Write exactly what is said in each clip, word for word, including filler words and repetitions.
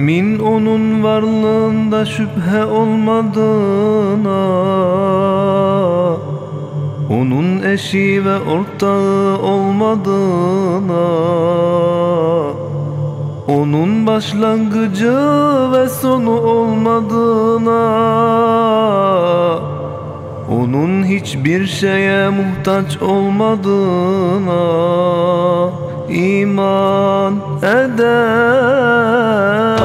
Mümin onun varlığında şüphe olmadığına, onun eşi ve ortağı olmadığına, onun başlangıcı ve sonu olmadığına, onun hiçbir şeye muhtaç olmadığına iman eder.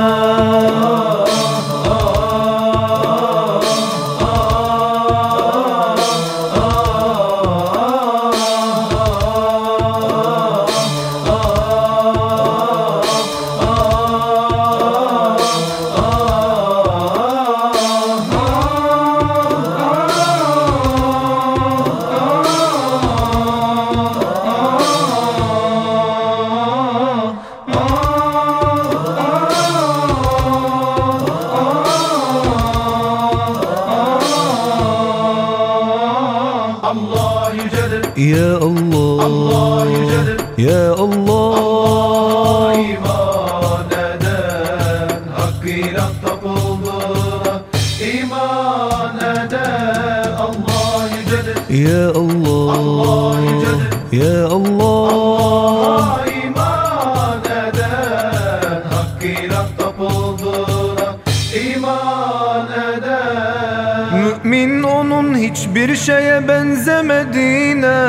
Allah yücedir, Ya Allah, Allah yücedir, Ya Allah, iman eden hakkıyla tapıldığına iman eder. Allah yücedir, Ya Allah, Allah yücedir, Ya Allah, iman eden hakkıyla tapıldığına iman eder. Mümin onun hiçbir şeye benzemediğine,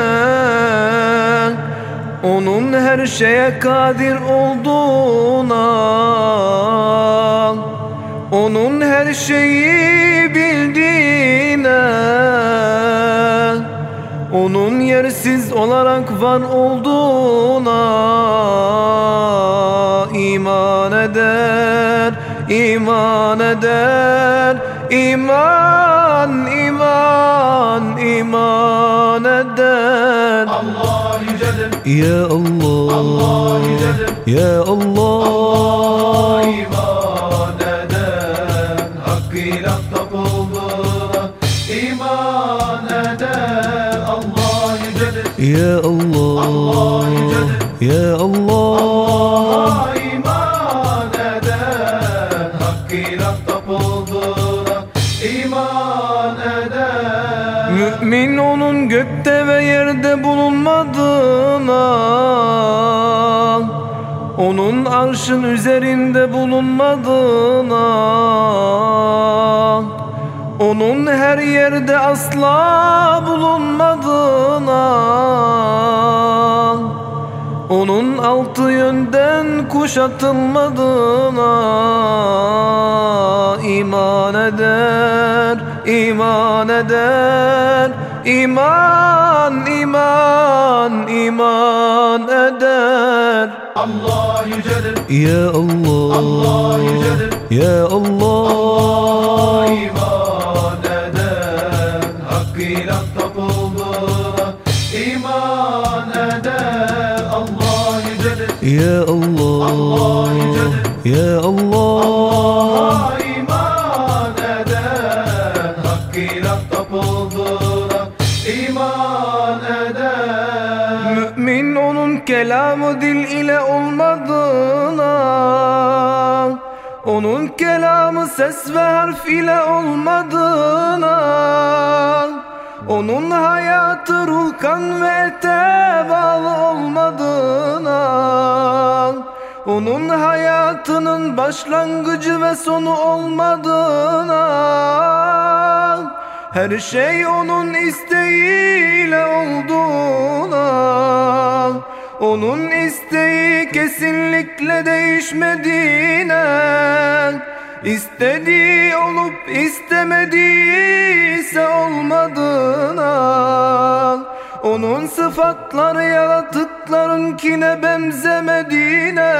onun her şeye kadir olduğuna, onun her şeyi bildiğine, onun yersiz olarak var olduğuna iman eder, iman eder, iman, iman, iman eder. Allah yücedir, Ya Allah, Allah yücedir, Ya Allah, iman eden hakkıyla tapıldığına iman eder. Allah yücedir, Ya Allah, Allah yücedir, Ya Allah, iman eden hakkıyla tapıldığına iman eder. Mümin onun gökte ve yerde bulunmadığına, onun arşın üzerinde bulunmadığına, onun her yerde asla bulunmadığına, onun altı yönden kuşatılmadığına iman eder, iman eder, iman, iman, iman eder. Allah yücedir, Ya Allah, Allah yücedir, Ya Allah, iman eden hakkıyla tapıldığına iman eder. Allah yücedir, Ya Allah, Allah yücedir, Ya Allah, iman eden hakkıyla tapıldığına iman eder. Mümin onun kelamı dil ile olmadığına, onun kelamı ses ve harf ile olmadığına, onun hayatı ruh, kan ve ete bağlı olmadığına, onun hayatının başlangıcı ve sonu olmadığına, her şey onun isteğiyle olduğuna, onun isteği kesinlikle değişmediğine, istediği olup istemediği ise olmadığına, onun sıfatları yaratıklarınkine benzemediğine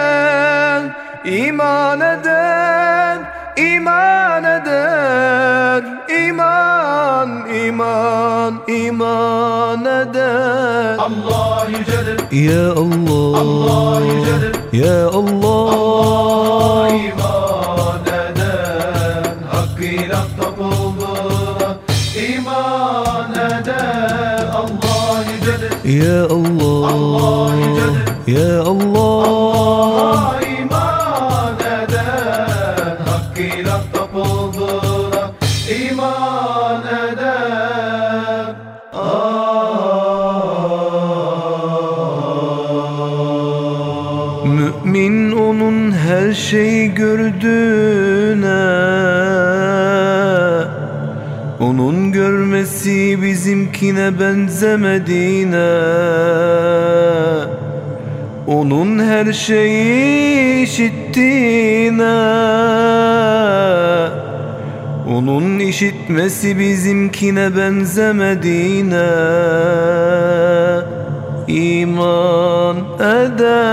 iman eder, iman eder, iman, iman, iman eder. Allah yücedir, Ya Allah, Allah yücedir, Ya Allah, iman eden hakkıyla tapıldığına iman eder. Allah yücedir, Ya Allah, Allah yücedir, Ya Allah, iman eder Yemin onun her şeyi gördüğüne, onun görmesi bizimkine benzemediğine, onun her şeyi işittiğine, onun işitmesi bizimkine benzemediğine iman eder.